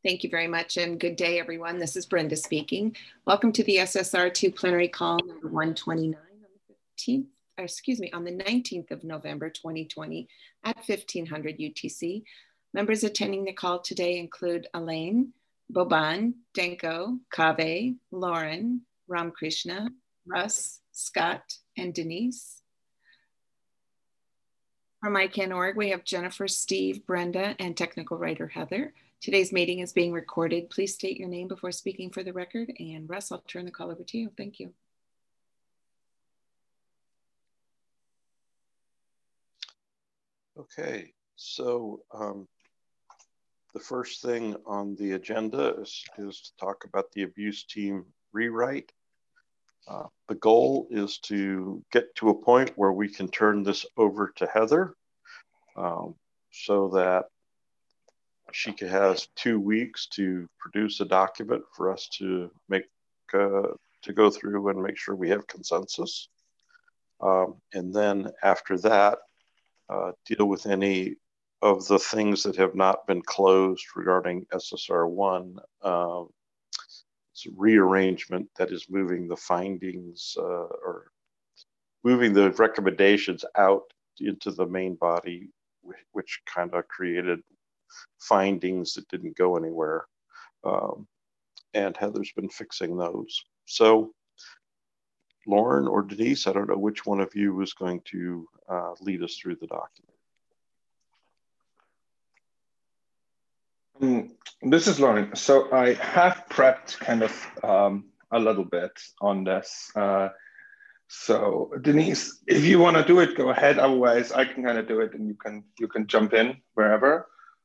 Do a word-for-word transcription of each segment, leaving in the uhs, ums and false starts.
Thank you very much, and good day, everyone. This is Brenda speaking. Welcome to the S S R two plenary call number one twenty-nine on the fifteenth, or excuse me, on the nineteenth of November twenty twenty at fifteen hundred U T C. Members attending the call today include Elaine, Boban, Denko, Kaveh, Lauren, Ramkrishna, Russ, Scott, and Denise. From I CAN dot org, we have Jennifer, Steve, Brenda, and technical writer Heather. Today's meeting is being recorded. Please state your name before speaking for the record. And Russ, I'll turn the call over to you. Thank you. Okay, so um, the first thing on the agenda is, is to talk about the abuse team rewrite. Uh, the goal is to get to a point where we can turn this over to Heather um, so that she has two weeks to produce a document for us to make uh, to go through and make sure we have consensus. Um, and then after that, uh, deal with any of the things that have not been closed regarding S S R one. Um, it's a rearrangement that is moving the findings uh, or moving the recommendations out into the main body, which kind of created findings that didn't go anywhere. Um, and Heather's been fixing those. So Lauren or Denise, I don't know which one of you is going to uh, lead us through the document. Um, this is Lauren. So I have prepped kind of um, a little bit on this. Uh, so Denise, if you want to do it, go ahead. Otherwise, I can kind of do it, and you can you can jump in wherever.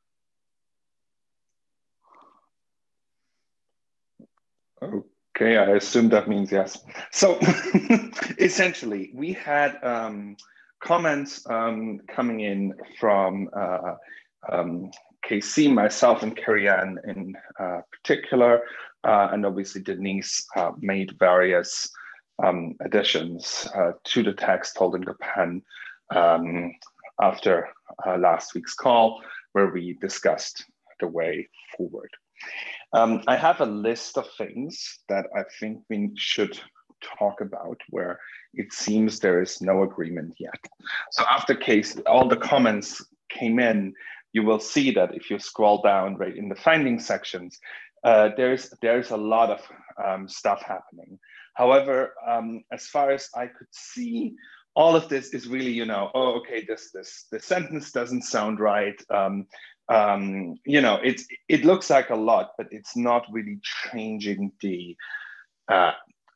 Okay, I assume that means yes. So essentially, we had um, comments um, coming in from uh, um, K C, myself, and Carrie Ann in uh, particular, uh, and obviously Denise uh, made various um, additions uh, to the text holding the pen um, after uh, last week's call, where we discussed the way forward. Um, I have a list of things that I think we should talk about where it seems there is no agreement yet. So after case, all the comments came in, you will see that if you scroll down right in the findings sections, uh, there's, there's a lot of um, stuff happening. However, um, as far as I could see, all of this is really, you know, oh, okay, this, this, this sentence doesn't sound right. Um, Um, you know, it's, it looks like a lot, but it's not really changing the, uh,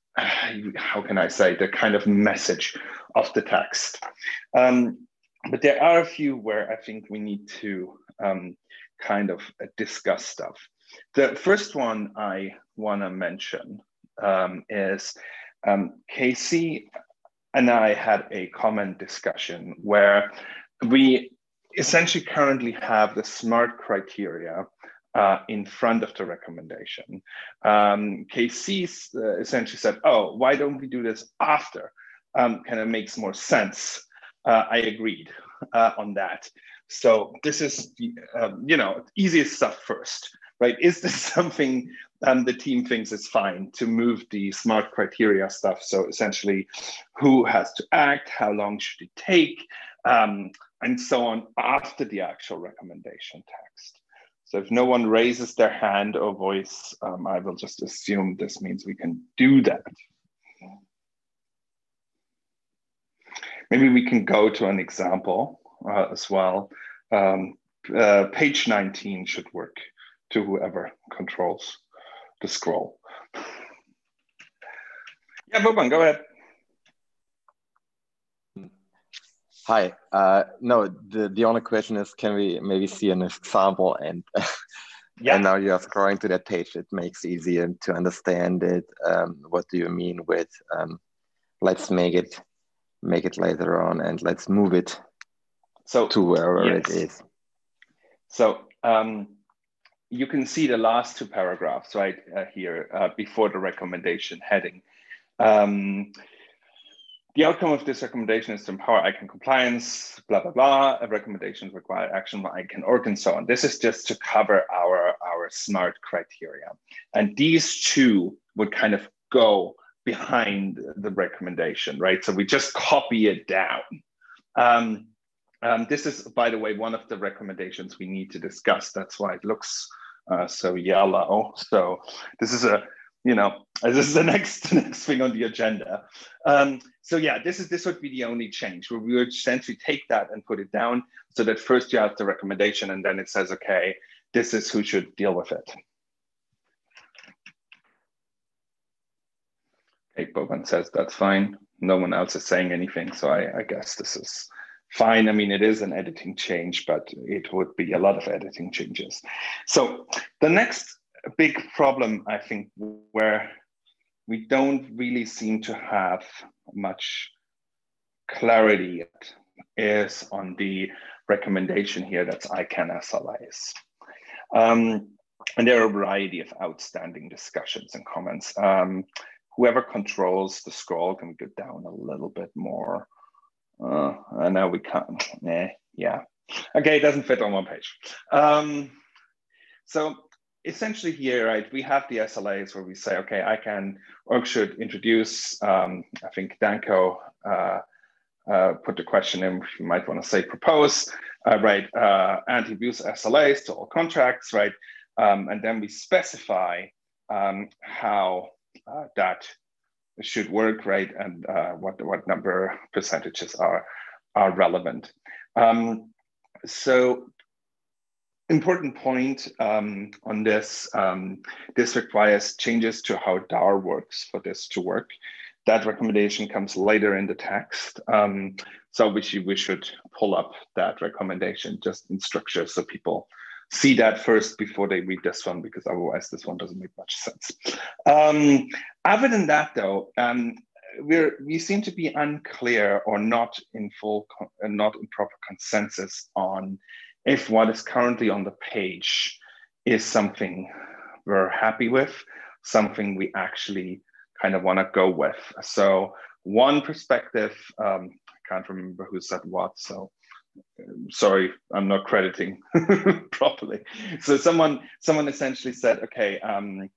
how can I say, the kind of message of the text. Um, but there are a few where I think we need to um, kind of discuss stuff. The first one I want to mention um, is um, K C and I had a comment discussion where we essentially currently have the SMART criteria uh, in front of the recommendation. Um, K C uh, essentially said, oh, why don't we do this after? Um, kind of makes more sense. Uh, I agreed uh, on that. So this is, um, you know, easiest stuff first, right? Is this something um, the team thinks is fine to move the SMART criteria stuff? So essentially, who has to act? How long should it take? Um, and so on after the actual recommendation text. So if no one raises their hand or voice, um, I will just assume this means we can do that. Maybe we can go to an example uh, as well. Um, uh, page nineteen should work to whoever controls the scroll. Yeah, Boban, go ahead. Hi, uh, no, the, the only question is, can we maybe see an example? And, yeah. And now you are scrolling to that page. It makes it easier to understand it. Um, what do you mean with, um, let's make it, make it later on and let's move it so, to wherever yes. it is. So um, you can see the last two paragraphs right uh, here uh, before the recommendation heading. Um, The outcome of this recommendation is to empower I CAN compliance, blah, blah, blah. A recommendation require action by I CAN org and so on. This is just to cover our, our or SMART criteria. And these two would kind of go behind the recommendation, right? So we just copy it down. Um, um, this is, by the way, one of the recommendations we need to discuss. That's why it looks uh, so yellow. So this is a, you know, this is the next, next thing on the agenda. Um, so yeah, this is this would be the only change, where we would essentially take that and put it down, so that first you have the recommendation, and then it says, okay, this is who should deal with it. Okay, Boban says that's fine. No one else is saying anything, so I, I guess this is fine. I mean, it is an editing change, but it would be a lot of editing changes. So the next big problem, I think, where we don't really seem to have much clarity yet, is on the recommendation here, that's I CAN S L As. Um, and there are a variety of outstanding discussions and comments. Um, whoever controls the scroll, can we go down a little bit more? Uh, I know we can't, eh, yeah. Okay, it doesn't fit on one page. Um, so essentially here, right, we have the S L As where we say, okay, I can, org should introduce, um, I think Danko uh, uh, put the question in, you might want to say propose, uh, right, uh, anti-abuse S L As to all contracts, right, um, and then we specify um, how uh, that should work, right, and uh, what what number percentages are are relevant. Um, so important point um, on this, um, this requires changes to how D A R works for this to work. That recommendation comes later in the text. Um, so we should, we should pull up that recommendation just in structure so people see that first before they read this one, because otherwise this one doesn't make much sense. Um, other than that though, um, we're, we seem to be unclear or not in full, not in proper consensus on if what is currently on the page is something we're happy with, something we actually kind of want to go with. So one perspective, um, I can't remember who said what, so sorry, I'm not crediting properly. So someone, someone essentially said, okay, um,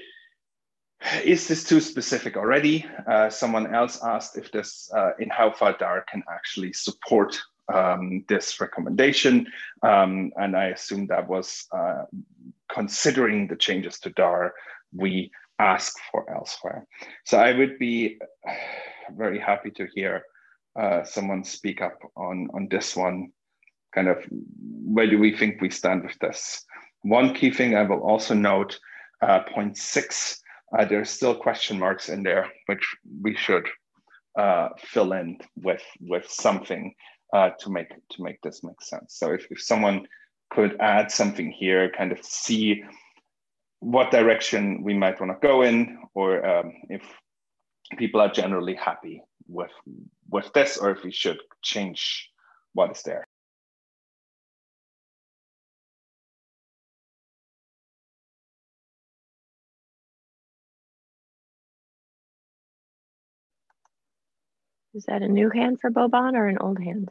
is this too specific already? Uh, someone else asked if this, uh, in how far D A R can actually support um, this recommendation. Um, and I assume that was uh, considering the changes to D A R we ask for elsewhere. So I would be very happy to hear uh, someone speak up on, on this one. Kind of, where do we think we stand with this? One key thing I will also note, uh, point six, uh, there's still question marks in there, which we should uh, fill in with, with something uh, to make to make this make sense. So if, if someone could add something here, kind of see what direction we might want to go in, or um, if people are generally happy with, with this, or if we should change what is there. Is that a new hand for Boban or an old hand?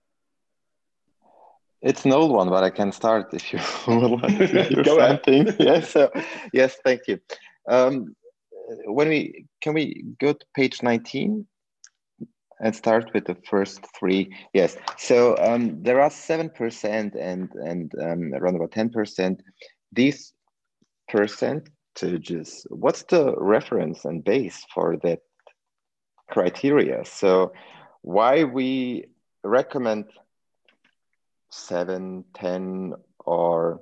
It's an old one, but I can start if you would like to hear something. Yes, so, yes, thank you. Um, when we can we go to page nineteen and start with the first three? Yes. So um, there are seven percent and and um, around about ten percent. These percentages. What's the reference and base for that criteria? So why we recommend seven, ten, or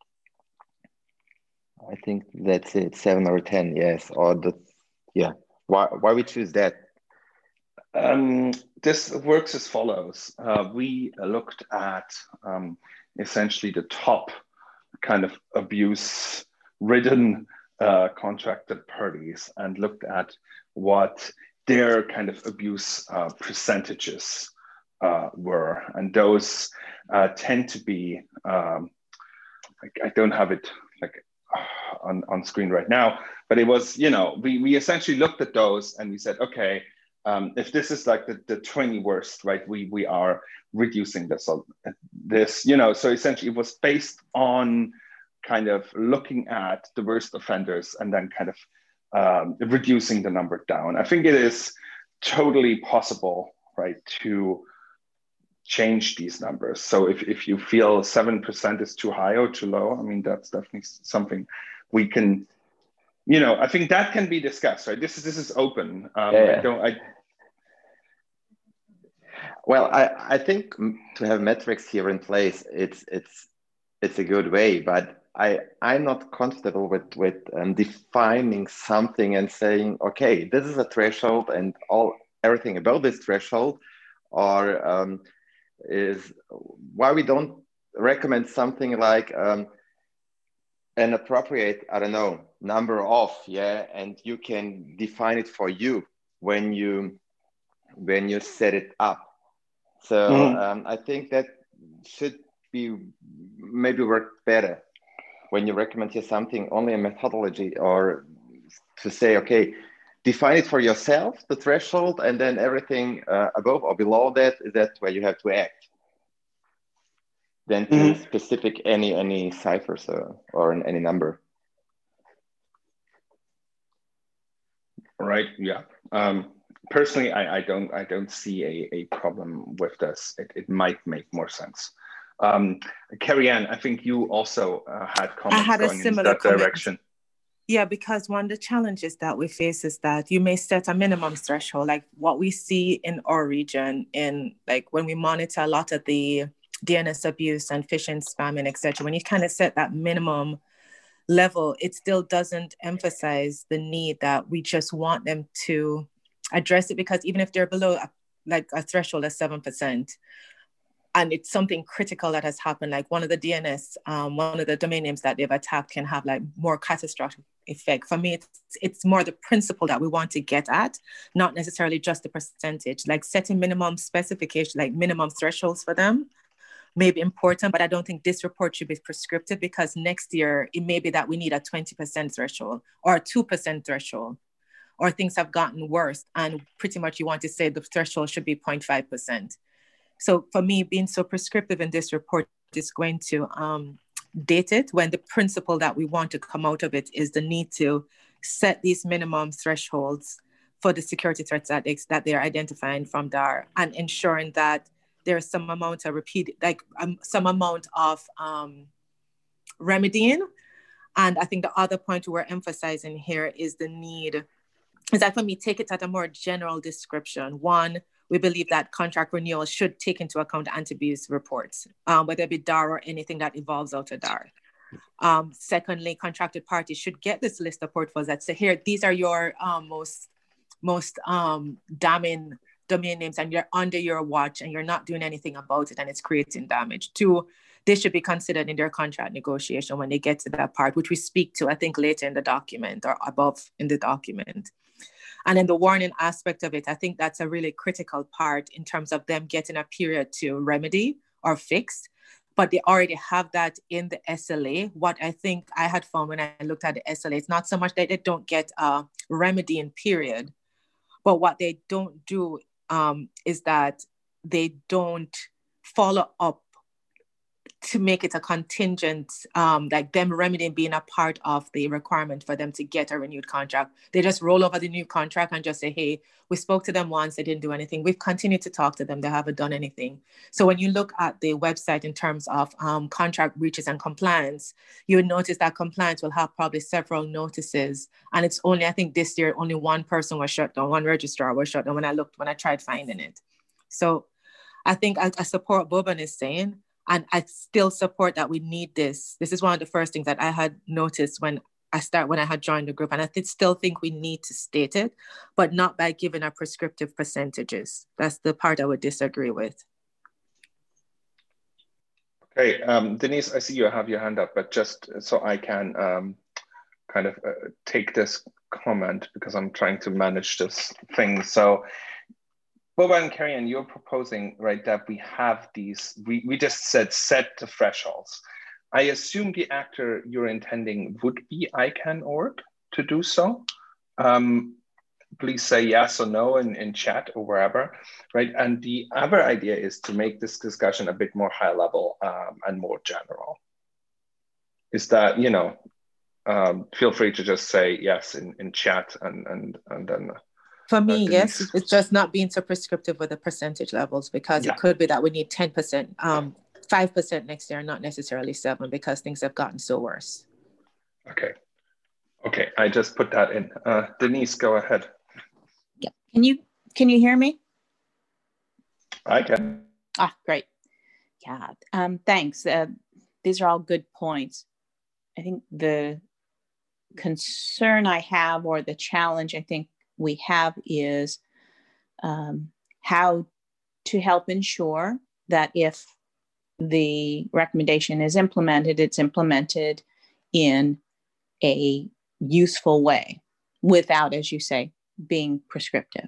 I think that's it, seven or ten, yes, or the, yeah, why, why we choose that? Um, this works as follows. Uh, we looked at um, essentially the top kind of abuse-ridden uh, contracted parties and looked at what their kind of abuse uh, percentages uh, were. And those uh, tend to be, um, I, I don't have it like on, on screen right now, but it was, you know, we, we essentially looked at those and we said, okay, um, if this is like the, the twenty worst, right, we, we are reducing this, this, you know, so essentially it was based on kind of looking at the worst offenders and then kind of um, reducing the number down. I think it is totally possible, right, to change these numbers. So if, if you feel seven percent is too high or too low, I mean, that's definitely something we can, you know, I think that can be discussed, right? This is, this is open. Um, yeah. I don't, I, Well, I, I think to have metrics here in place, it's it's it's a good way, but I I'm not comfortable with with um, defining something and saying, okay, this is a threshold, and all everything above this threshold, or um, is why we don't recommend something like um, an appropriate, I don't know, number of, yeah, and you can define it for you when you when you set it up. So mm. um, I think that should be maybe work better when you recommend here something, only a methodology, or to say, okay, define it for yourself, the threshold, and then everything uh, above or below that, that's where you have to act. Then to mm. specific any any ciphers or, or any number. Right. Yeah. Um, Personally, I, I don't I don't see a, a problem with this. It, it might make more sense. Um, Carrie Ann, I think you also uh, had comments had going in that comment. direction. Yeah, because one of the challenges that we face is that you may set a minimum threshold, like what we see in our region, in like when we monitor a lot of the D N S abuse and phishing, spamming, et cetera. When you kind of set that minimum level, it still doesn't emphasize the need that we just want them to address it, because even if they're below a, like a threshold of seven percent and it's something critical that has happened, like one of the D N S, um, one of the domain names that they've attacked can have like more catastrophic effect. For me, it's, it's more the principle that we want to get at, not necessarily just the percentage. Like setting minimum specification, like minimum thresholds for them may be important, but I don't think this report should be prescriptive, because next year it may be that we need a twenty percent threshold or a two percent threshold, or things have gotten worse and pretty much you want to say the threshold should be zero point five percent. So for me, being so prescriptive in this report is going to um, date it, when the principle that we want to come out of it is the need to set these minimum thresholds for the security threats that, they, that they're identifying from D A R, and ensuring that there's some amount of repeat, like um, some amount of um, remedying. And I think the other point we're emphasizing here is the need, is that for me, take it at a more general description. One, we believe that contract renewal should take into account anti-abuse reports, um, whether it be D A R or anything that evolves out of D A R. Um, secondly, contracted parties should get this list of portfolios that say, here, these are your um, most, most um, damning domain names, and you're under your watch and you're not doing anything about it and it's creating damage. Two, they should be considered in their contract negotiation when they get to that part, which we speak to, I think, later in the document or above in the document. And then the warning aspect of it, I think that's a really critical part in terms of them getting a period to remedy or fix, but they already have that in the S L A. What I think I had found when I looked at the S L A, it's not so much that they don't get a remedying period, but what they don't do um, is that they don't follow up to make it a contingent, um, like them remedying being a part of the requirement for them to get a renewed contract. They just roll over the new contract and just say, hey, we spoke to them once, they didn't do anything. We've continued to talk to them, they haven't done anything. So when you look at the website in terms of um, contract breaches and compliance, you would notice that compliance will have probably several notices. And it's only, I think this year, only one person was shut down, one registrar was shut down when I looked, when I tried finding it. So I think I, I support what Boban is saying. And I still support that we need this. This is one of the first things that I had noticed when I start when I had joined the group. And I th- still think we need to state it, but not by giving our prescriptive percentages. That's the part I would disagree with. Okay, um, Denise, I see you have your hand up, but just so I can um, kind of uh, take this comment, because I'm trying to manage this thing. So Boban and Carrie Ann, you're proposing, right, that we have these, we, we just said set the thresholds. I assume the actor you're intending would be ICANN dot org to do so. Um, please say yes or no in, in chat or wherever, right? And the other idea is to make this discussion a bit more high level um, and more general. is that, you know, um, feel free to just say yes in, in chat and, and, and then. For me, uh, yes, it's just not being so prescriptive with the percentage levels, because yeah. it could be that we need ten percent, um, five percent next year, not necessarily seven, because things have gotten so worse. Okay. Okay, I just put that in. Uh, Denise, go ahead. Yeah. Can you can you hear me? I can. Ah, great. Yeah. Um, thanks. Uh, these are all good points. I think the concern I have, or the challenge I think we have, is um, how to help ensure that if the recommendation is implemented, it's implemented in a useful way without, as you say, being prescriptive.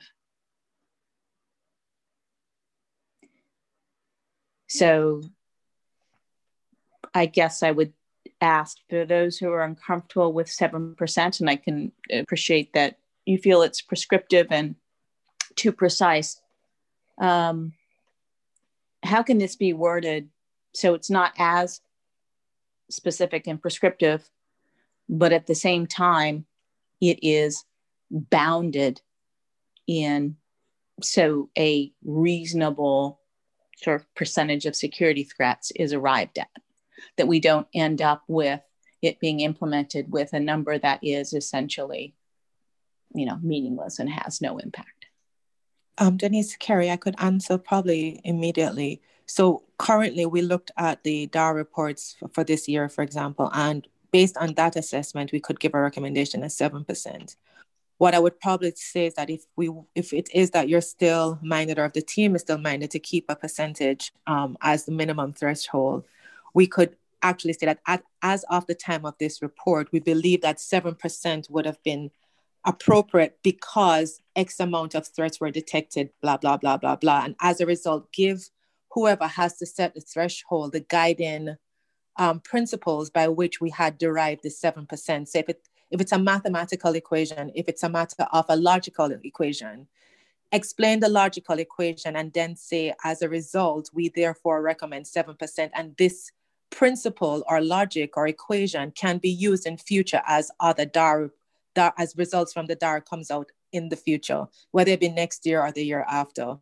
So I guess I would ask, for those who are uncomfortable with seven percent, and I can appreciate that you feel it's prescriptive and too precise, um, how can this be worded so it's not as specific and prescriptive, but at the same time, it is bounded in so a reasonable sort of percentage of security threats is arrived at, that we don't end up with it being implemented with a number that is essentially, you know, meaningless and has no impact. Um, Denise, Kerry, I could answer probably immediately. So currently we looked at the D A R reports for, for this year, for example, and based on that assessment, we could give a recommendation of seven percent. What I would probably say is that if we, if it is that you're still minded, or if the team is still minded to keep a percentage um, as the minimum threshold, we could actually say that at, as of the time of this report, we believe that seven percent would have been appropriate because X amount of threats were detected, blah, blah, blah, blah, blah. And as a result, give whoever has to set the threshold the guiding um, principles by which we had derived the seven percent. So if it If it's a mathematical equation, if it's a matter of a logical equation, explain the logical equation and then say, as a result, we therefore recommend seven percent. And this principle or logic or equation can be used in future as other D A R, D A R as results from the D A R comes out in the future, whether it be next year or the year after.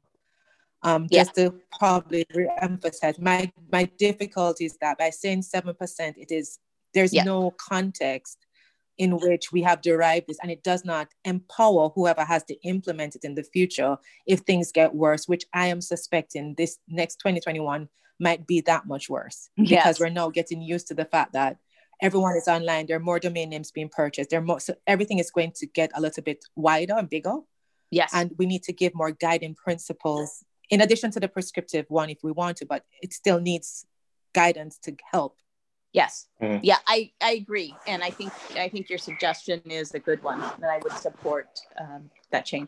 Um, yeah. Just to probably re-emphasize, my, my difficulty is that by saying seven percent, it is, there's yeah. no context in which we have derived this, and it does not empower whoever has to implement it in the future if things get worse, which I am suspecting this next twenty twenty-one might be that much worse. Yes. Because we're now getting used to the fact that everyone is online, there are more domain names being purchased, there are more, so everything is going to get a little bit wider and bigger. Yes. And we need to give more guiding principles in addition to the prescriptive one if we want to, but it still needs guidance to help. Yes. Mm. Yeah, I, I agree. And I think I think your suggestion is a good one, and I would support um, that change.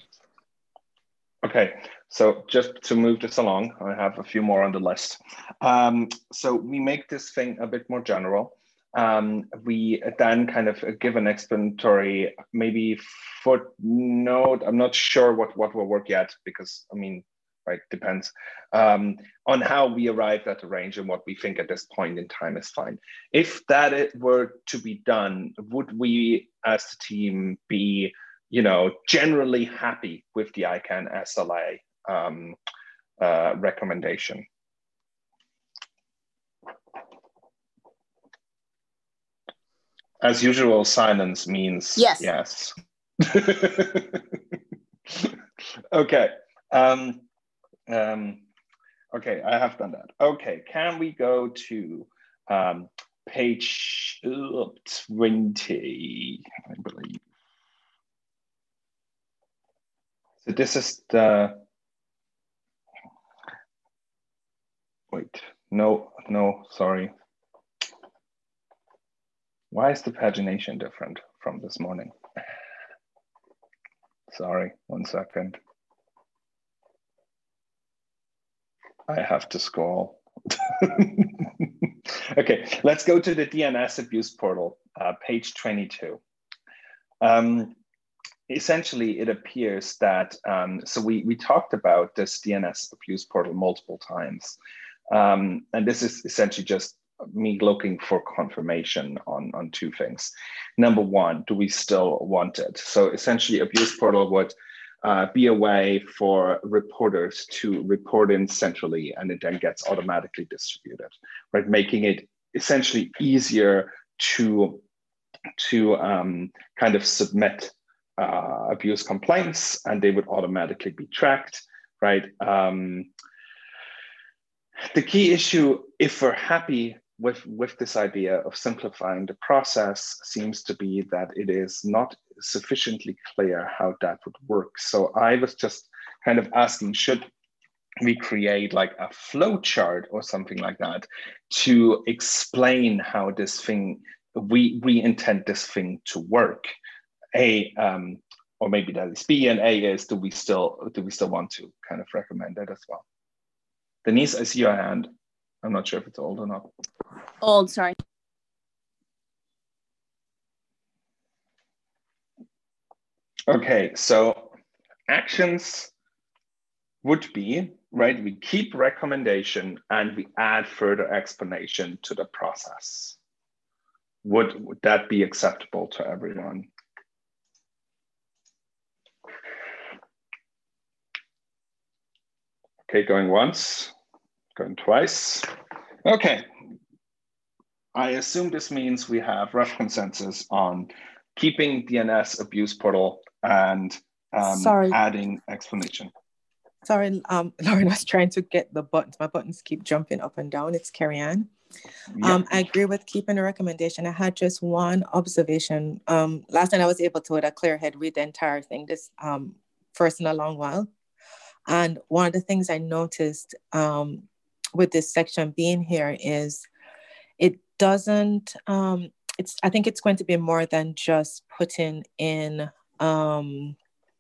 Okay, so just to move this along, I have a few more on the list. Um, so we make this thing a bit more general. Um, we then kind of give an explanatory, maybe footnote. I'm not sure what, what will work yet, because, I mean, right, depends um, on how we arrived at the range and what we think at this point in time is fine. If that it were to be done, would we as the team be, you know, generally happy with the I CANN S L A um, uh, recommendation? As usual, silence means yes. Yes. Okay. Um, Um, okay, I have done that. Okay, can we go to um, page uh, twenty, I believe. So this is the, wait, no, no, sorry. Why is the pagination different from this morning? Sorry, one second. I have to scroll. Okay, let's go to the D N S abuse portal, uh, page twenty-two. Um, essentially, it appears that, um, so we, we talked about this D N S abuse portal multiple times. Um, and this is essentially just me looking for confirmation on, on two things. Number one, do we still want it? So essentially, Abuse Portal would uh, be a way for reporters to report in centrally, and it then gets automatically distributed, right? Making it essentially easier to, to um, kind of submit uh, abuse complaints, and they would automatically be tracked, right? Um, the key issue, if we're happy with, with this idea of simplifying the process, seems to be that it is not sufficiently clear how that would work. So I was just kind of asking, should we create like a flow chart or something like that to explain how this thing, we, we intend this thing to work? A, um, or maybe that is B, and A is, do we still, do we still want to kind of recommend that as well? Denise, I see your hand. I'm not sure if it's old or not. Old, sorry. Okay, so actions would be, right, we keep recommendation and we add further explanation to the process. Would, would that be acceptable to everyone? Okay, going once, going twice. Okay, I assume this means we have rough consensus on keeping D N S Abuse Portal and um, Sorry. adding explanation. Sorry, um, Lauren was trying to get the buttons. My buttons keep jumping up and down. It's Carrie Ann. Yeah. Um, I agree with keeping the recommendation. I had just one observation. Um, last night I was able to, with a clear head, read the entire thing, this um, first in a long while. And one of the things I noticed um, with this section being here is it doesn't, um, it's, I think it's going to be more than just putting in, um,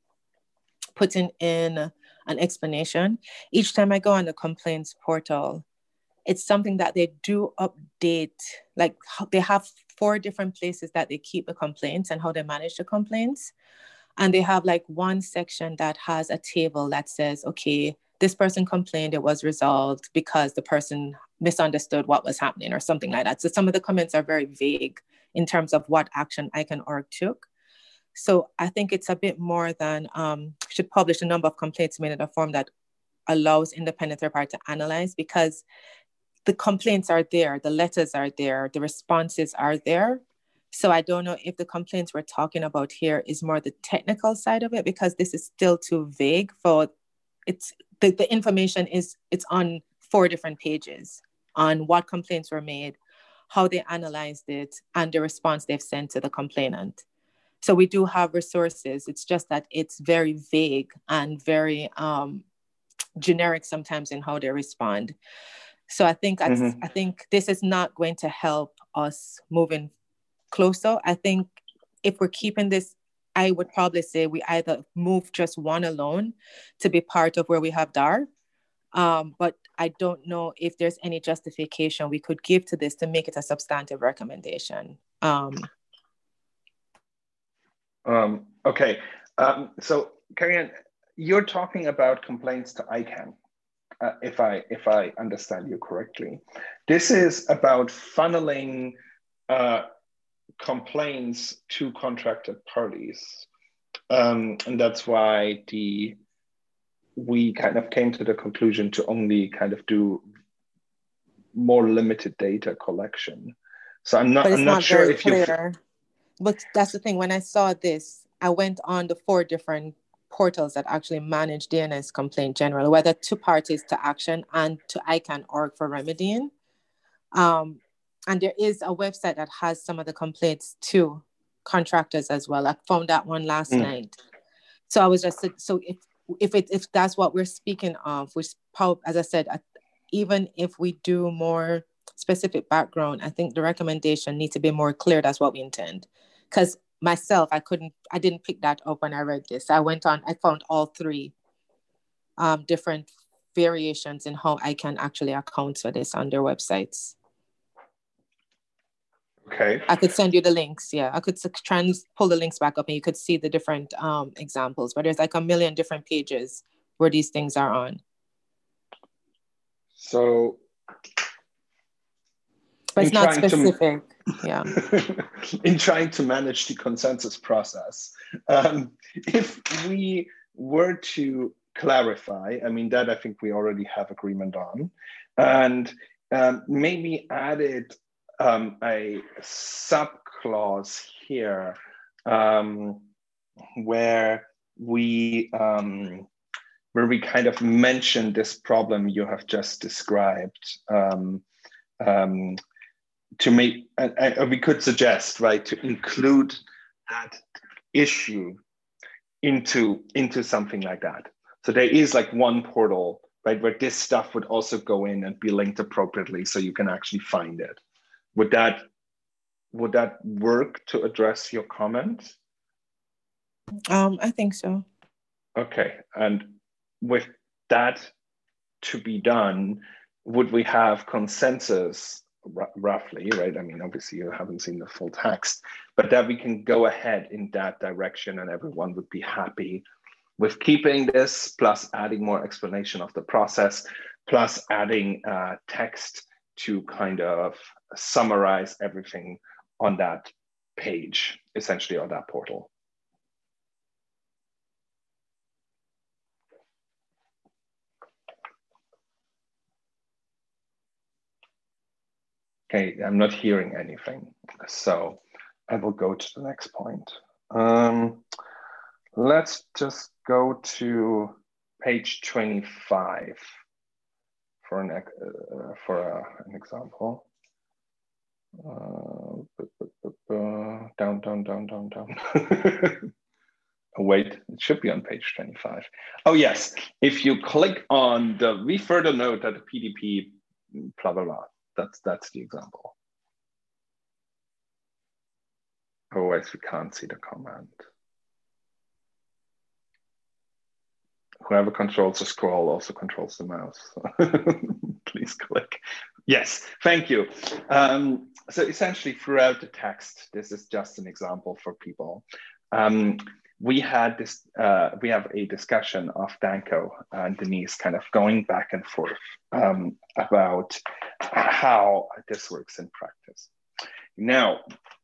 putting in an explanation. Each time I go on the complaints portal, it's something that they do update, like they have four different places that they keep the complaints and how they manage the complaints. And they have like one section that has a table that says, okay, this person complained, it was resolved because the person misunderstood what was happening or something like that. So some of the comments are very vague in terms of what action I CAN org took. So I think it's a bit more than, um, should publish a number of complaints made in a form that allows independent third party to analyze, because the complaints are there, the letters are there, the responses are there. So I don't know if the complaints we're talking about here is more the technical side of it, because this is still too vague for it's the, the information is it's on four different pages on what complaints were made, how they analyzed it, and the response they've sent to the complainant. So we do have resources. It's just that it's very vague and very um, generic sometimes in how they respond. So I think mm-hmm. I think this is not going to help us moving closer. I think if we're keeping this, I would probably say we either move just one alone to be part of where we have D A R, um, but I don't know if there's any justification we could give to this to make it a substantive recommendation. Um, um, okay, um, so Carrie Ann, you're talking about complaints to I CAN. Uh, if I if I understand you correctly, this is about funneling uh, complaints to contracted parties, um, and that's why the we kind of came to the conclusion to only kind of do more limited data collection. So I'm not but it's I'm not, not sure very if clear. But that's the thing. When I saw this, I went on the four different portals that actually manage D N S complaint generally, whether to parties to action and to I CAN org for remedying. Um, and there is a website that has some of the complaints to contractors as well. I found that one last mm. night. So I was just, so if if it if that's what we're speaking of, which as I said, even if we do more specific background, I think the recommendation needs to be more clear. That's what we intend. Because myself, I couldn't, I didn't pick that up when I read this. I went on, I found all three um, different variations in how I can actually account for this on their websites. Okay. I could send you the links. Yeah, I could try and pull the links back up and you could see the different um, examples, but there's like a million different pages where these things are on. So. But it's not specific, to, yeah. In trying to manage the consensus process, um, if we were to clarify, I mean, that I think we already have agreement on, and um, maybe added um, a subclause here um, where we um, where we kind of mention this problem you have just described. Um, um, to make, uh, uh, we could suggest, right, to include that issue into, into something like that. So there is like one portal, right, where this stuff would also go in and be linked appropriately so you can actually find it. Would that, would that work to address your comment? Um, I think so. Okay, and with that to be done, would we have consensus, r roughly, right? I mean, obviously you haven't seen the full text, but that we can go ahead in that direction and everyone would be happy with keeping this, plus adding more explanation of the process, plus adding uh, text to kind of summarize everything on that page, essentially on that portal. Okay, I'm not hearing anything, so I will go to the next point. Um, let's just go to page twenty-five for an uh, for a, an example. Uh, down, down, down, down, down. Oh, wait, it should be on page twenty-five. Oh yes, if you click on the we further note that the P D P blah blah blah. That's that's the example. Otherwise, we can't see the comment. Whoever controls the scroll also controls the mouse. Please click. Yes, thank you. Um, so essentially, throughout the text, this is just an example for people. Um, we had this. Uh, we have a discussion of Danko and Denise, kind of going back and forth um, about how this works in practice. Now,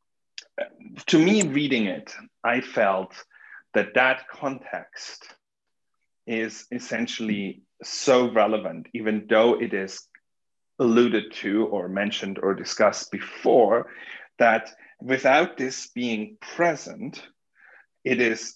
to me, reading it, I felt that that context is essentially so relevant, even though it is alluded to or mentioned or discussed before, that without this being present, it is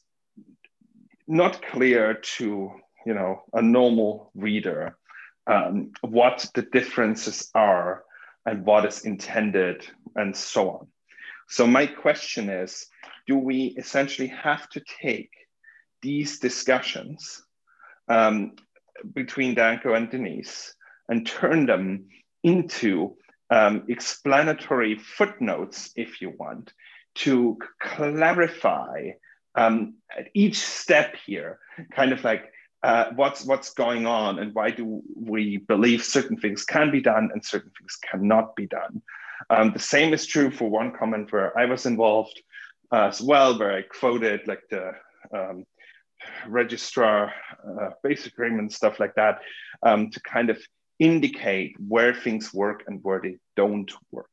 not clear to, you know, a normal reader um, what the differences are and what is intended and so on. So my question is, do we essentially have to take these discussions um, between Danko and Denise and turn them into um, explanatory footnotes, if you want, to clarify um, at each step here, kind of like uh, what's, what's going on and why do we believe certain things can be done and certain things cannot be done. Um, the same is true for one comment where I was involved uh, as well, where I quoted like the um, registrar uh, base agreement, stuff like that, um, to kind of indicate where things work and where they don't work.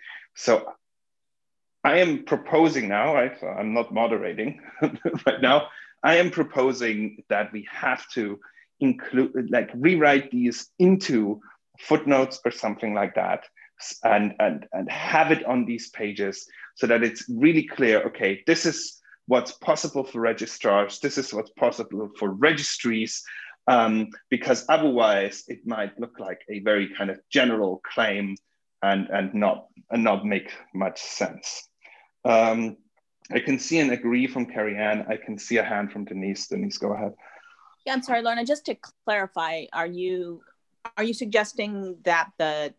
So I am proposing now, right, so I'm not moderating right now, I am proposing that we have to include, like rewrite these into footnotes or something like that, and, and, and have it on these pages so that it's really clear, okay, this is what's possible for registrars, this is what's possible for registries, um, because otherwise it might look like a very kind of general claim and, and, not, and not make much sense. Um, I can see an agree from Carrie Ann. I can see a hand from Denise. Denise, go ahead. Yeah, I'm sorry, Lorna, just to clarify, are you, are you suggesting that the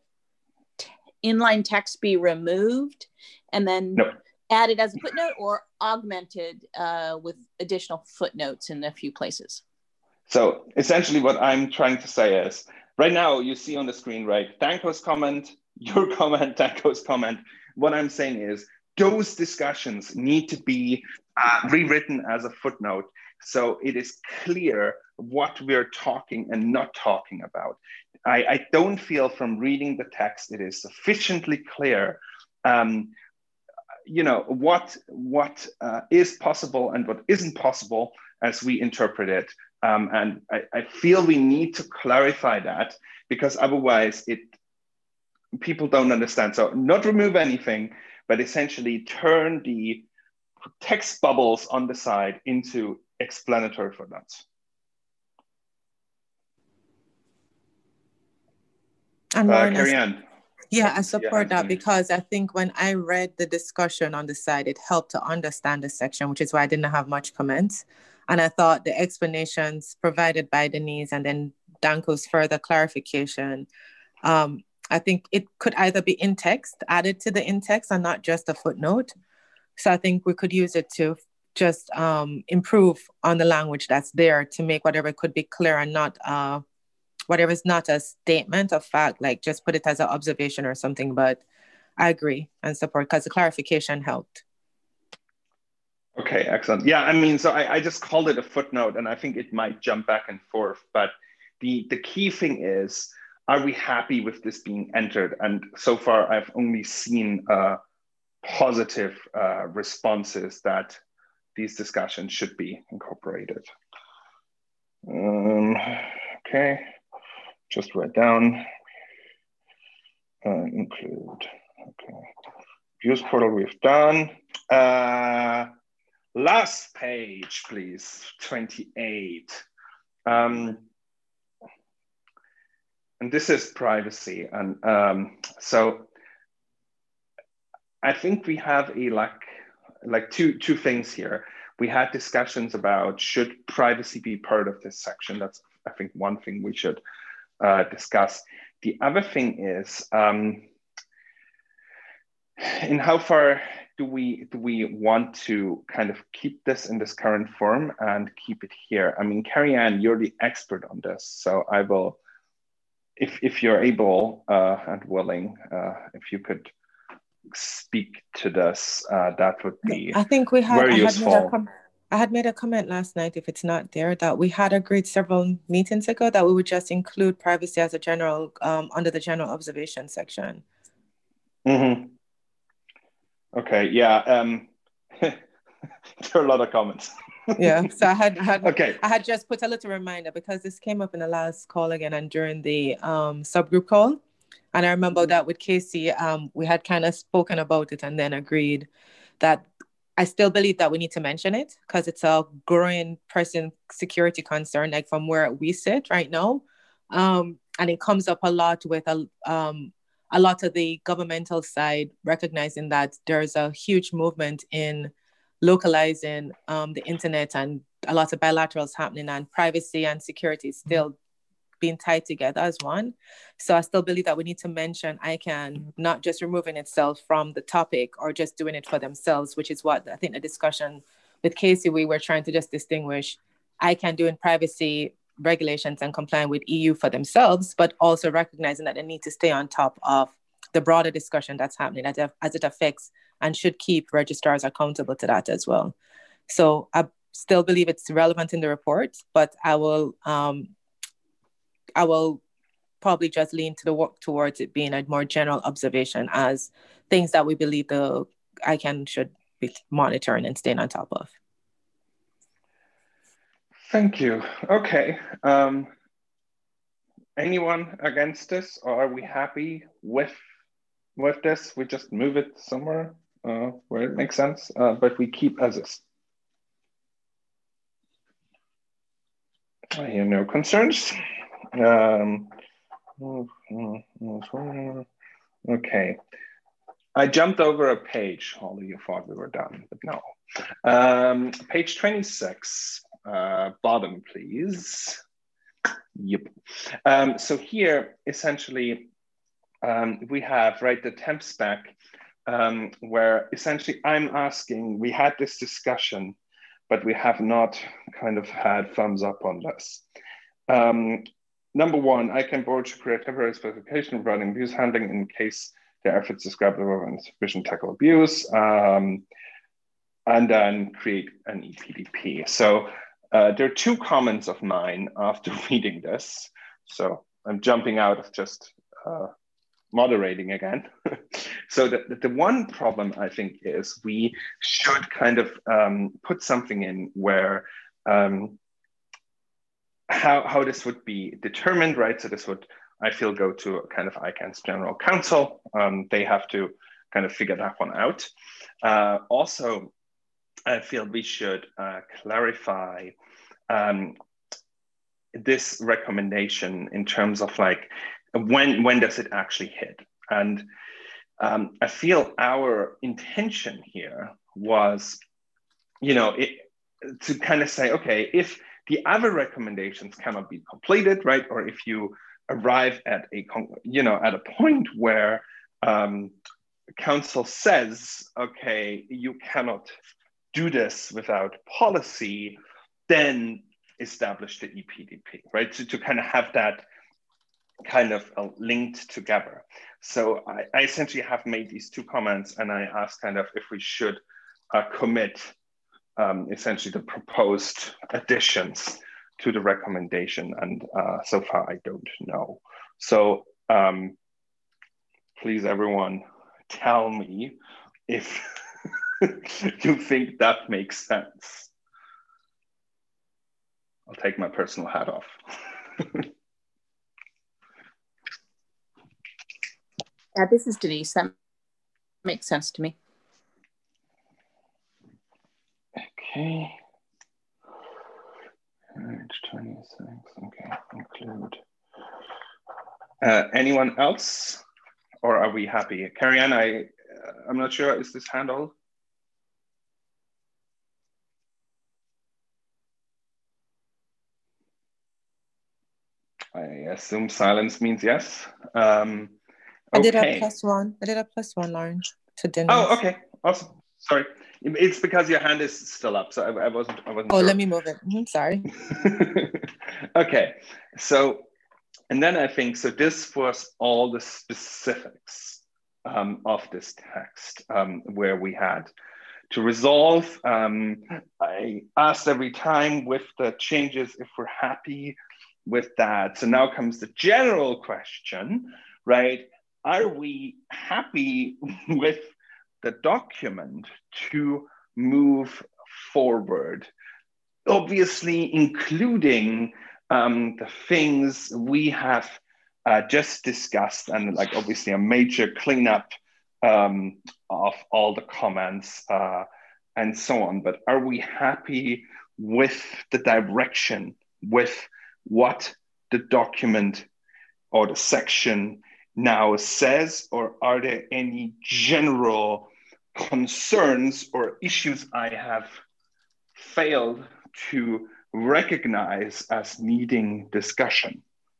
inline text be removed and then no. added as a footnote, or augmented uh, with additional footnotes in a few places? So essentially what I'm trying to say is, right now you see on the screen, right, Danko's comment, your comment, Danko's comment. What I'm saying is those discussions need to be uh, rewritten as a footnote so it is clear what we're talking and not talking about. I, I don't feel from reading the text it is sufficiently clear, um, you know, what, what uh, is possible and what isn't possible as we interpret it. Um, and I, I feel we need to clarify that, because otherwise it people don't understand. So not remove anything, but essentially turn the text bubbles on the side into explanatory footnotes. And Uh, Lauren, Carrie Ann. Yeah, I support yeah, that, because I think when I read the discussion on the side, it helped to understand the section, which is why I didn't have much comments. And I thought the explanations provided by Denise and then Danko's further clarification, um, I think it could either be in text, added to the in text, and not just a footnote. So I think we could use it to just um, improve on the language that's there to make whatever could be clear and not uh, whatever is not a statement of fact, like just put it as an observation or something. But I agree and support, because the clarification helped. Okay, excellent. Yeah, I mean, so I, I just called it a footnote, and I think it might jump back and forth. But the, the key thing is, are we happy with this being entered? And so far, I've only seen uh, positive uh, responses that these discussions should be incorporated. Um, okay, just write down, uh, include, okay. Views portal we've done. Uh, Last page, please, twenty-eight. Um, and this is privacy. And um, so I think we have a like, like two, two things here. We had discussions about should privacy be part of this section. That's, I think, one thing we should uh, discuss. The other thing is, um, in how far do we do we want to kind of keep this in this current form and keep it here? I mean, Carrie Ann, you're the expert on this, so I will, if if you're able uh, and willing, uh, if you could speak to this, uh, that would be I think we had, very I useful. Had made a I had made a comment last night, if it's not there, that we had agreed several meetings ago that we would just include privacy as a general, um, under the general observation section. Mm-hmm. Okay, yeah, um, there are a lot of comments. Yeah, so I had, I had okay. I had just put a little reminder, because this came up in the last call again and during the um, subgroup call. And I remember that with Casey, um, we had kind of spoken about it and then agreed that I still believe that we need to mention it, because it's a growing person security concern, like from where we sit right now. Um, and it comes up a lot with a, um, a lot of the governmental side, recognizing that there's a huge movement in localizing um, the internet, and a lot of bilaterals happening, and privacy and security is still being tied together as one. So I still believe that we need to mention ICANN, not just removing itself from the topic or just doing it for themselves, which is what I think the discussion with Casey, we were trying to just distinguish ICANN doing privacy regulations and complying with E U for themselves, but also recognizing that they need to stay on top of the broader discussion that's happening as it affects and should keep registrars accountable to that as well. So I still believe it's relevant in the report, but I will um, I will probably just lean to the work towards it being a more general observation as things that we believe the ICANN should be monitoring and staying on top of. Thank you. Okay. Um, anyone against this, or are we happy with with this? We just move it somewhere uh, where it makes sense, uh, but we keep as is. I hear no concerns. Um, okay. I jumped over a page, although you thought we were done, but no. Um, page twenty-six, uh, bottom, please. Yep. Um, so here, essentially, um, we have, right, the temp spec, um, where essentially I'm asking, we had this discussion, but we have not kind of had thumbs up on this. Um, number one, I can board to create temporary specification regarding abuse handling in case the efforts described above and sufficient tackle abuse, um, and then create an E P D P. So uh, there are two comments of mine after reading this. So I'm jumping out of just uh, moderating again. So the, the one problem I think is we should kind of um, put something in where um, how, how this would be determined, right? So this would, I feel, go to kind of I CANN's general counsel. Um, they have to kind of figure that one out. Uh, also, I feel we should uh, clarify um, this recommendation in terms of like, when, when does it actually hit? And um, I feel our intention here was, you know, it, to kind of say, okay, if the other recommendations cannot be completed, right? Or if you arrive at a, you know, at a point where um, council says, okay, you cannot do this without policy, then establish the E P D P, right? So to kind of have that kind of uh, linked together. So I, I essentially have made these two comments, and I asked kind of if we should uh, commit um, essentially the proposed additions to the recommendation. And uh, so far I don't know. So um, please everyone tell me if you think that makes sense. I'll take my personal hat off. Yeah, this is Denise. That makes sense to me. Okay. Page twenty-six. Okay, include. Uh, anyone else, or are we happy? Carrie Ann, I, uh, I'm not sure. Is this handled? I assume silence means yes. Um, I did okay. a plus one. I did a plus one, Lauren, to Denise. Oh, okay. Awesome. Sorry. It's because your hand is still up, so I, I wasn't. I wasn't. Oh, sure. let me move it. Mm-hmm, sorry. Okay. So, and then I think so. This was all the specifics um, of this text um, where we had to resolve. Um, I asked every time with the changes if we're happy with that. So now comes the general question, right? Are we happy with the document to move forward? Obviously, including um, the things we have uh, just discussed, and like obviously a major cleanup um, of all the comments uh, and so on. But are we happy with the direction, with what the document or the section now says, or are there any general concerns or issues I have failed to recognize as needing discussion?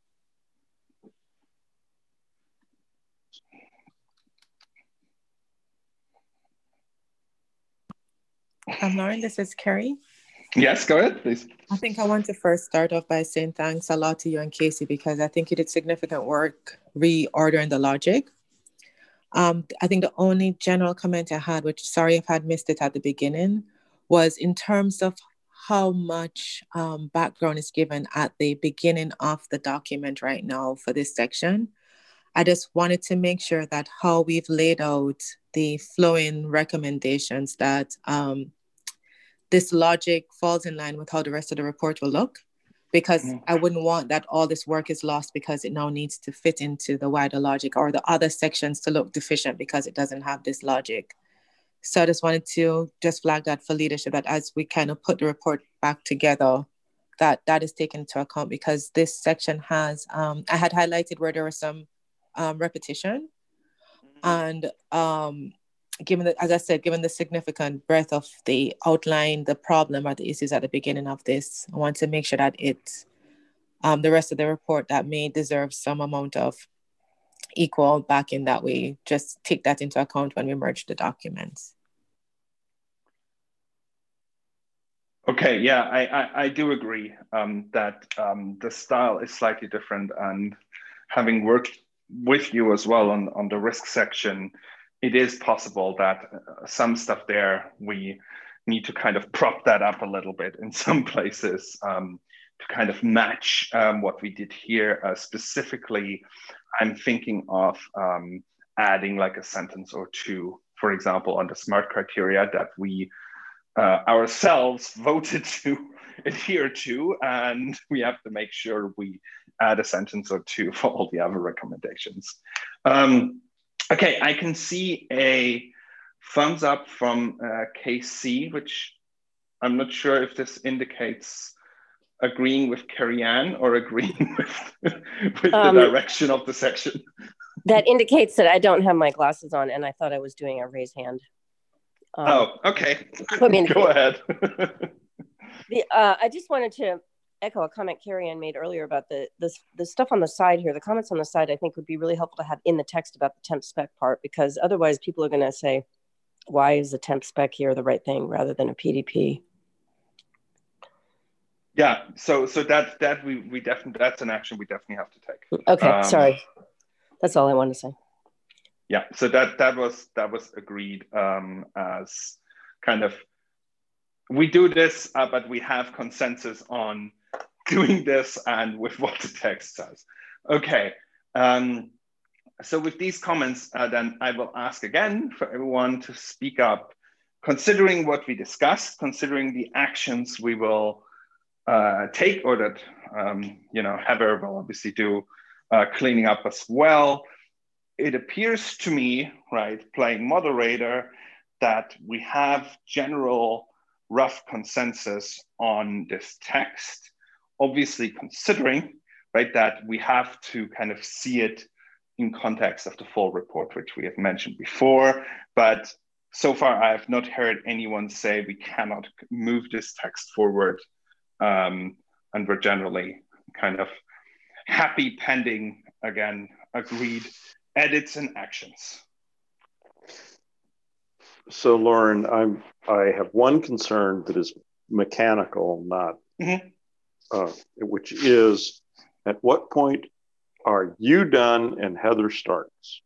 Um, Lauren, this is Carrie. Yes, go ahead, please. I think I want to first start off by saying thanks a lot to you and Casey, because I think you did significant work reordering the logic. Um, I think the only general comment I had, which sorry if I had missed it at the beginning, was in terms of how much um, background is given at the beginning of the document right now for this section. I just wanted to make sure that how we've laid out the flowing recommendations, that um, this logic falls in line with how the rest of the report will look, because mm. I wouldn't want that all this work is lost because it now needs to fit into the wider logic, or the other sections to look deficient because it doesn't have this logic. So I just wanted to just flag that for leadership, that as we kind of put the report back together, that that is taken into account, because this section has, um, I had highlighted where there was some um, repetition. Mm-hmm. And um, given the, as I said, given the significant breadth of the outline, the problem or the issues at the beginning of this, I want to make sure that it, um, the rest of the report that may deserve some amount of equal backing, that we just take that into account when we merge the documents. Okay, yeah, I, I, I do agree um, that um, the style is slightly different, and having worked with you as well on, on the risk section, it is possible that uh, some stuff there, we need to kind of prop that up a little bit in some places um, to kind of match um, what we did here. Uh, specifically, I'm thinking of um, adding like a sentence or two, for example, on the SMART criteria that we uh, ourselves voted to adhere to, and we have to make sure we add a sentence or two for all the other recommendations. Um, okay, I can see a thumbs up from uh, K C, which I'm not sure if this indicates agreeing with Carrie-Anne or agreeing with, with um, the direction of the section. That indicates that I don't have my glasses on, and I thought I was doing a raise hand. Um, oh, okay. Put me in Go ahead. the, uh, I just wanted to echo a comment Carrie-Anne made earlier about the, the, the stuff on the side here. The comments on the side, I think, would be really helpful to have in the text about the temp spec part, because otherwise people are going to say, why is the temp spec here the right thing rather than a P D P? Yeah, so so that that we we definitely that's an action we definitely have to take. Okay, um, sorry, that's all I wanted to say. Yeah, so that that was that was agreed um, as kind of we do this, uh, but we have consensus on doing this and with what the text says. Okay, um, so with these comments, uh, then I will ask again for everyone to speak up, considering what we discussed, considering the actions we will uh, take, or that um, you know Heather will obviously do uh, cleaning up as well. It appears to me, right, playing moderator, that we have general rough consensus on this text, obviously considering, right, that we have to kind of see it in context of the full report, which we have mentioned before. But so far, I have not heard anyone say we cannot move this text forward. Um, and we're generally kind of happy pending, again, agreed edits and actions. So Lauren, I'm, I have one concern that is mechanical, not, mm-hmm. uh, which is, at what point are you done and Heather starts?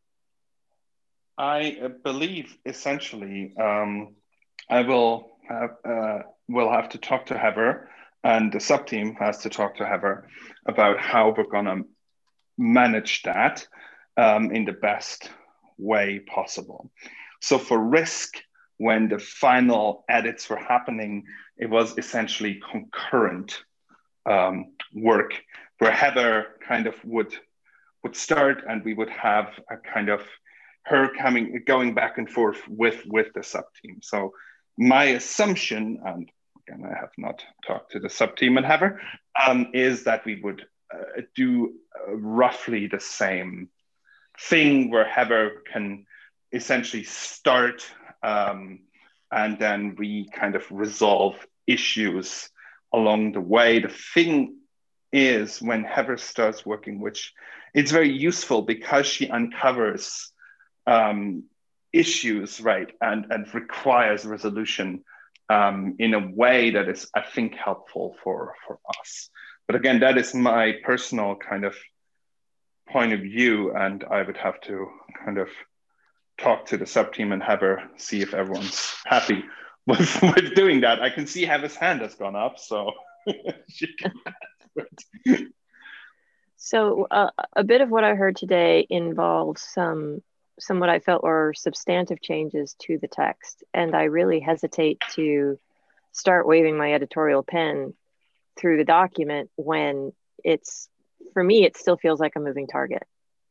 I uh, believe essentially um, I will have, uh, will have to talk to Heather, and the sub-team has to talk to Heather about how we're gonna manage that um, in the best way possible. So for risk, when the final edits were happening, it was essentially concurrent um, work where Heather kind of would would start, and we would have a kind of her coming going back and forth with with the sub team. So my assumption, and again I have not talked to the sub team and Heather, um, is that we would uh, do uh, roughly the same thing where Heather can essentially start um, and then we kind of resolve issues along the way. The thing is, when Heather starts working, which it's very useful because she uncovers um, issues, right, and, and requires resolution um, in a way that is, I think, helpful for, for us. But again, that is my personal kind of point of view, and I would have to kind of talk to the sub-team and Heather, see if everyone's happy with, with doing that. I can see Heather's hand has gone up, so she can. So uh, a bit of what I heard today involves some, some what I felt were substantive changes to the text. And I really hesitate to start waving my editorial pen through the document when it's, for me, it still feels like a moving target.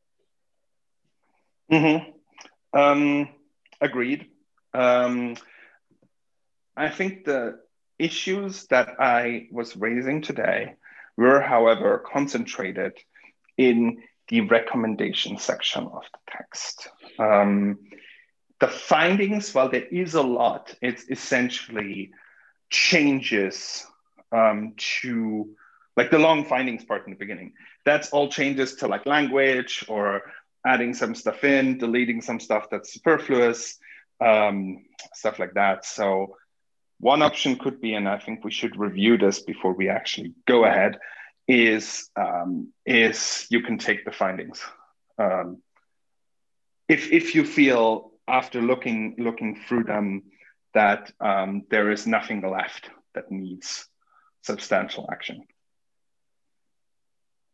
Mm-hmm. Um, agreed. Um, I think the issues that I was raising today were, however, concentrated in the recommendation section of the text. Um, the findings, while there is a lot, it's essentially changes um, to, like the long findings part in the beginning. That's all changes to like language or adding some stuff in, deleting some stuff that's superfluous, um, stuff like that. So one option could be, and I think we should review this before we actually go ahead, is, um, is you can take the findings. Um, if, if you feel after looking, looking through them that um, there is nothing left that needs substantial action.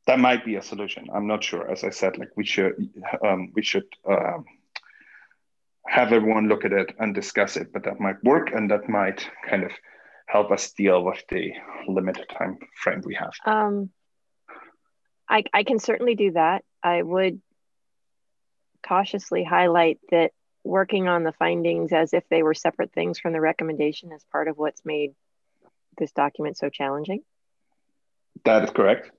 that might be a solution. I'm not sure. As I said, like we should um, we should uh, have everyone look at it and discuss it, but that might work, and that might kind of help us deal with the limited time frame we have. Um, I, I can certainly do that. I would cautiously highlight that working on the findings as if they were separate things from the recommendation is part of what's made this document so challenging. That is correct.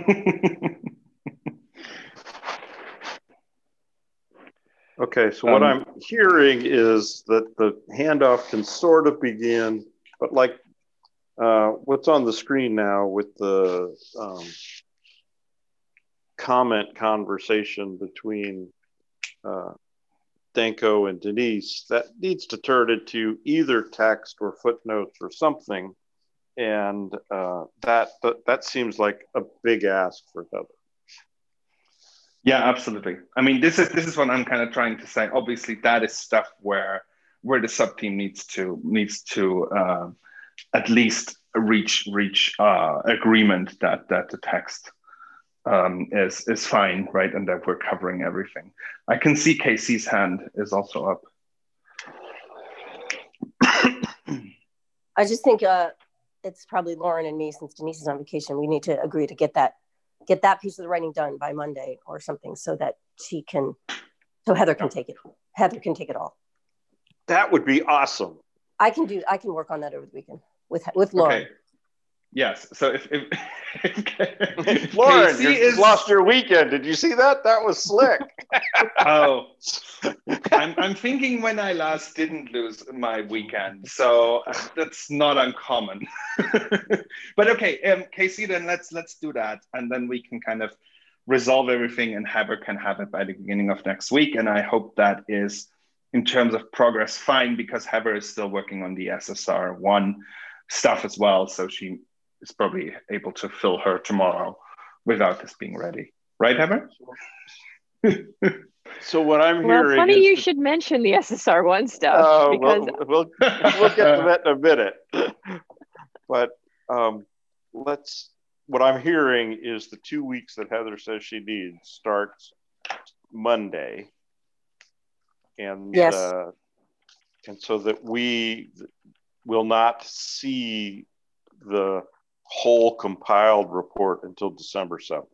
Okay, so what um, I'm hearing is that the handoff can sort of begin, but like uh, what's on the screen now with the um, comment conversation between uh, Danko and Denise, that needs to turn into either text or footnotes or something. And uh, that, that that seems like a big ask for Heather. Yeah, absolutely. I mean, this is this is what I'm kind of trying to say. Obviously, that is stuff where where the sub team needs to needs to uh, at least reach reach uh, agreement that that the text um, is is fine, right, and that we're covering everything. I can see Casey's hand is also up. I just think uh, it's probably Lauren and me, since Denise is on vacation. We need to agree to get that. get that piece of the writing done by Monday or something, so that she can, so Heather can take it. Heather can take it all. That would be awesome. I can do, I can work on that over the weekend with, with Lauren. Okay. Yes, so if, if, if Lauren, you is... lost your weekend. Did you see that? That was slick. Oh, I'm, I'm thinking when I last didn't lose my weekend, so that's not uncommon. But okay, um, Casey, then let's let's do that, and then we can kind of resolve everything, and Heather can have it by the beginning of next week. And I hope that is, in terms of progress, fine, because Heather is still working on the S S R one stuff as well, so she is probably able to fill her tomorrow without this being ready. Right, Heather? So what I'm well, hearing funny is you should mention the S S R one stuff. Uh, because... we'll, we'll, we'll get to that in a minute. But um, let's, what I'm hearing is the two weeks that Heather says she needs starts Monday. And, yes. uh, and so that we will not see the whole compiled report until December seventh.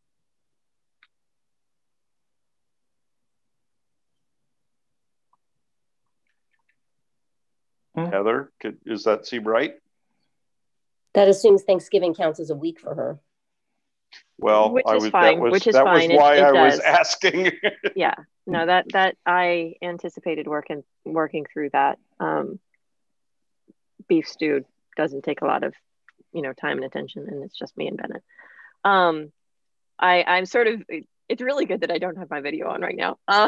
Hmm. Heather, could, does that seem right? That assumes Thanksgiving counts as a week for her. Well, which I is was, fine. That was, which is that fine. was why it, it I does. was asking. Yeah, no, that that I anticipated working working through that. Um, beef stew doesn't take a lot of, you know, time and attention, and it's just me and Bennett. Um, I I'm sort of. It's really good that I don't have my video on right now. Uh,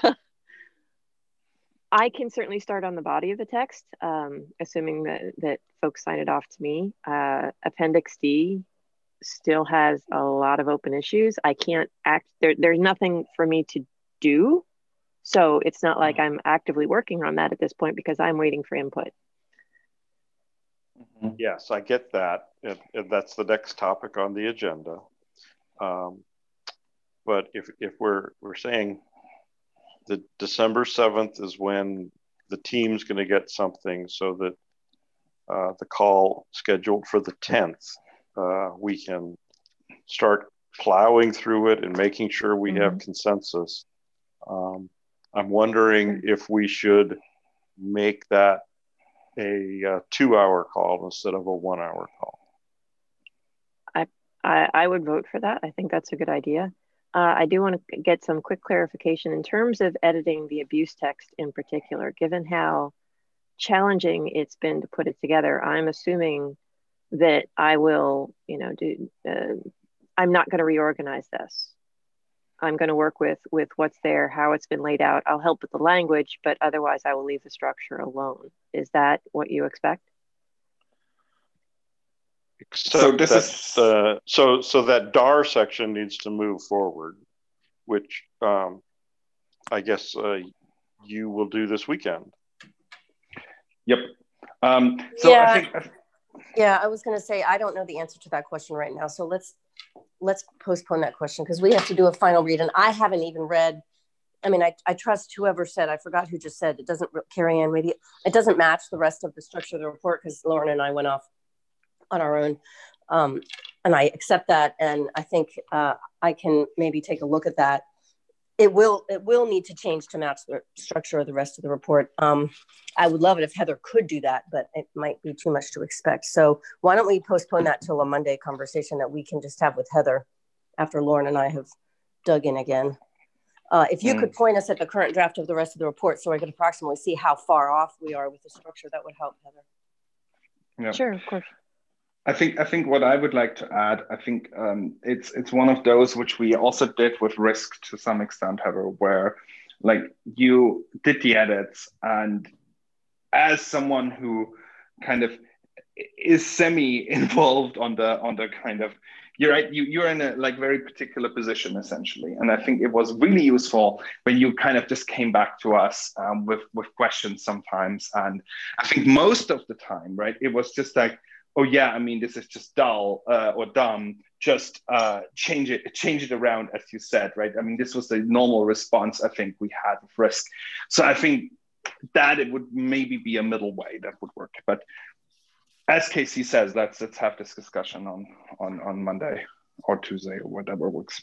I can certainly start on the body of the text, um, assuming that, that folks sign it off to me. Uh, Appendix D still has a lot of open issues. I can't act, there, there's nothing for me to do. So it's not like I'm actively working on that at this point because I'm waiting for input. Yes, I get that. And, and that's the next topic on the agenda. Um, but if, if we're, we're saying the December seventh is when the team's going to get something, so that uh, the call scheduled for the tenth, uh, we can start plowing through it and making sure we mm-hmm. have consensus. Um, I'm wondering mm-hmm. if we should make that a uh, two-hour call instead of a one-hour call. I, I I would vote for that. I think that's a good idea. Uh, I do want to get some quick clarification in terms of editing the abuse text in particular, given how challenging it's been to put it together. I'm assuming that I will, you know, do, uh, I'm not going to reorganize this. I'm going to work with, with what's there, how it's been laid out. I'll help with the language, but otherwise I will leave the structure alone. Is that what you expect? Except so this is uh, so so that D A R section needs to move forward, which um, I guess uh, you will do this weekend. Yep. Um, so yeah. I think. Yeah, I was going to say I don't know the answer to that question right now. So let's let's postpone that question because we have to do a final read. And I haven't even read, I mean, I, I trust whoever said, I forgot who just said, it doesn't, Carrie Ann, maybe it doesn't match the rest of the structure of the report because Lauren and I went off on our own. Um, and I accept that. And I think uh, I can maybe take a look at that. It will, it will need to change to match the structure of the rest of the report. Um, I would love it if Heather could do that, but it might be too much to expect. So why don't we postpone that till a Monday conversation that we can just have with Heather after Lauren and I have dug in again. Uh, if you mm. could point us at the current draft of the rest of the report so I could approximately see how far off we are with the structure, that would help, Heather. Yeah. Sure, of course. I think I think what I would like to add, I think um, it's it's one of those which we also did with Risk to some extent, Heather, where like you did the edits, and as someone who kind of is semi-involved on the on the kind of you're right, you you're in a like very particular position essentially, and I think it was really useful when you kind of just came back to us um, with with questions sometimes, and I think most of the time, right, it was just like, oh yeah, I mean, this is just dull uh, or dumb. Just uh, change it, change it around, as you said, right? I mean, this was the normal response I think we had with Risk. So I think that it would maybe be a middle way that would work. But as Casey says, let's let's have this discussion on on on Monday or Tuesday or whatever works.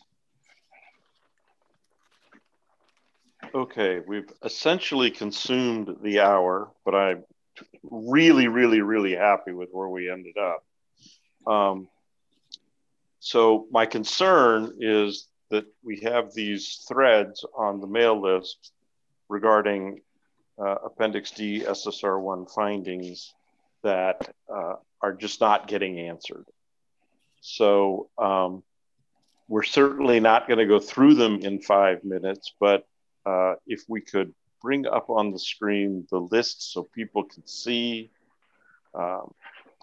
Okay, we've essentially consumed the hour, but I. really, really, really happy with where we ended up. Um, so my concern is that we have these threads on the mail list regarding uh, Appendix D S S R one findings that uh, are just not getting answered. So um, we're certainly not going to go through them in five minutes, but uh, if we could bring up on the screen the list so people can see um,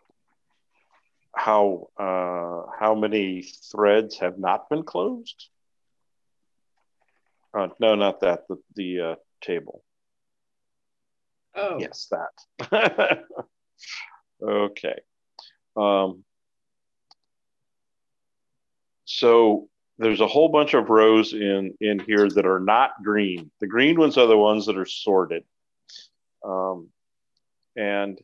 how uh, how many threads have not been closed. Uh, no, not that, the, the uh, table. Oh. Yes, that. Okay. Um, so there's a whole bunch of rows in, in here that are not green. The green ones are the ones that are sorted. Um, and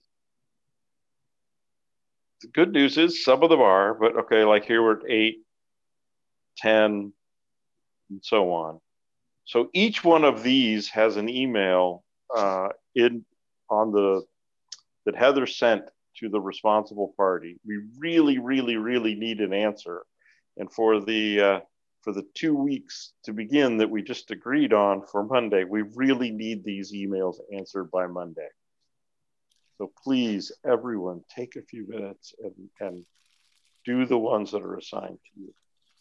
the good news is some of them are, but okay, like here we're at eight, ten, and so on. So each one of these has an email uh, in on the that Heather sent to the responsible party. We really, really, really need an answer. And for the uh, for the two weeks to begin that we just agreed on for Monday, we really need these emails answered by Monday. So please, everyone, take a few minutes and, and do the ones that are assigned to you.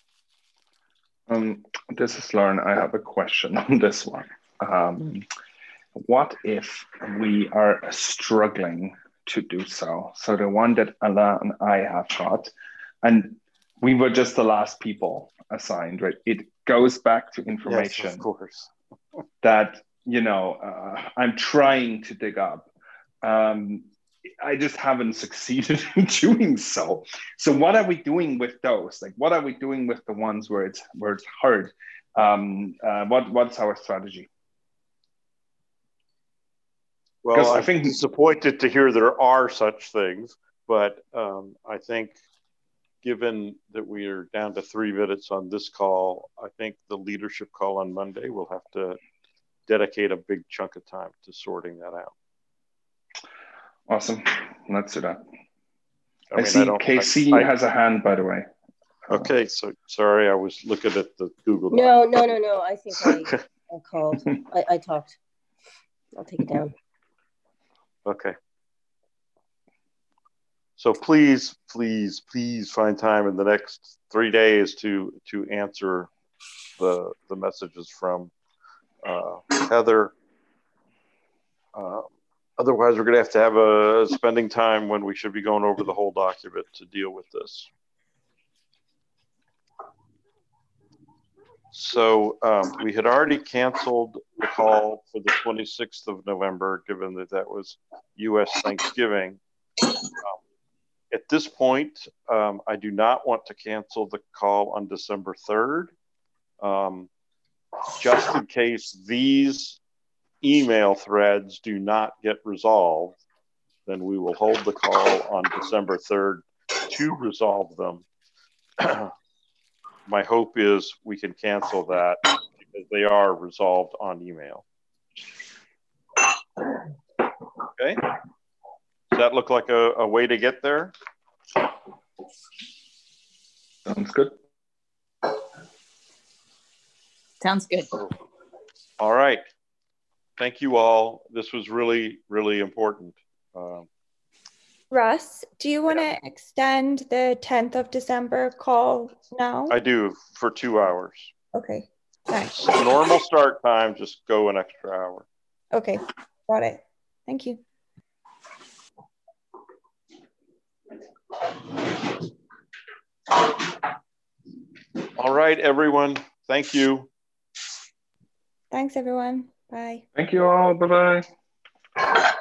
Um, this is Lauren. I have a question on this one. Um, what if we are struggling to do so? So the one that Alain and I have got, and we were just the last people assigned, right? It goes back to information. Yes, of course. that, you know, uh, I'm trying to dig up. Um, I just haven't succeeded in doing so. So what are we doing with those? Like, what are we doing with the ones where it's where it's hard? Um, uh, what what's our strategy? Well, I think disappointed to hear there are such things, but um, I think given that we are down to three minutes on this call, I think the leadership call on Monday will have to dedicate a big chunk of time to sorting that out. Awesome. Let's do that. I, I mean, see I Casey I, has a hand, by the way. Okay, so sorry, I was looking at the Google Doc. No, no, no, no. I think I, I called. I, I talked. I'll take it down. Okay. So please, please, please find time in the next three days to to answer the the messages from uh, Heather. Uh, otherwise, we're going to have to have a spending time when we should be going over the whole document to deal with this. So um, we had already canceled the call for the twenty-sixth of November, given that that was U S Thanksgiving. Um, at this point, um, I do not want to cancel the call on December third. Um, just in case these email threads do not get resolved, then we will hold the call on December third to resolve them. My hope is we can cancel that because they are resolved on email. Okay. Does that look like a, a way to get there? Sounds good. Sounds good. All right. Thank you all. This was really, really important. Um, Russ, do you want to yeah. extend the tenth of December call now? I do, for two hours. Okay, thanks. Normal start time, just go an extra hour. Okay, got it. Thank you. All right, everyone. Thank you. Thanks, everyone. Bye. Thank you all. Bye-bye.